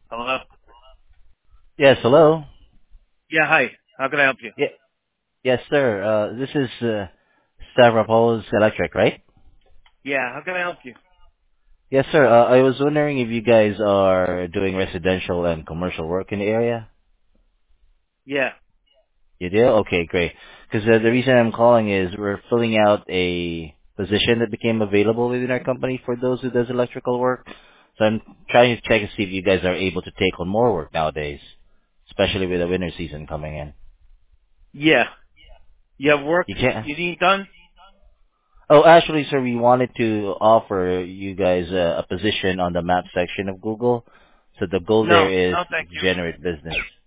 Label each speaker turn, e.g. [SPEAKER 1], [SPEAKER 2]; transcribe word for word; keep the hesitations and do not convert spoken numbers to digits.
[SPEAKER 1] Hello?
[SPEAKER 2] Yes, hello.
[SPEAKER 1] Yeah, hi. How can I help you?
[SPEAKER 2] Yeah, yes, sir. Uh, this is uh, Stavropoulos Electric, right?
[SPEAKER 1] Yeah, how can I help you?
[SPEAKER 2] Yes, sir. Uh, I was wondering if you guys are doing residential and commercial work in the area.
[SPEAKER 1] Yeah.
[SPEAKER 2] You do? Okay, great. Because uh, the reason I'm calling is we're filling out a position that became available within our company for those who does electrical work. So I'm trying to check and see if you guys are able to take on more work nowadays, especially with the winter season coming in.
[SPEAKER 1] Yeah. You have work
[SPEAKER 2] You can't.
[SPEAKER 1] you need done?
[SPEAKER 2] Oh, actually, sir, we wanted to offer you guys a, a position on the map section of Google. So the goal there
[SPEAKER 1] No.
[SPEAKER 2] is
[SPEAKER 1] No,
[SPEAKER 2] to
[SPEAKER 1] thank you.
[SPEAKER 2] generate business.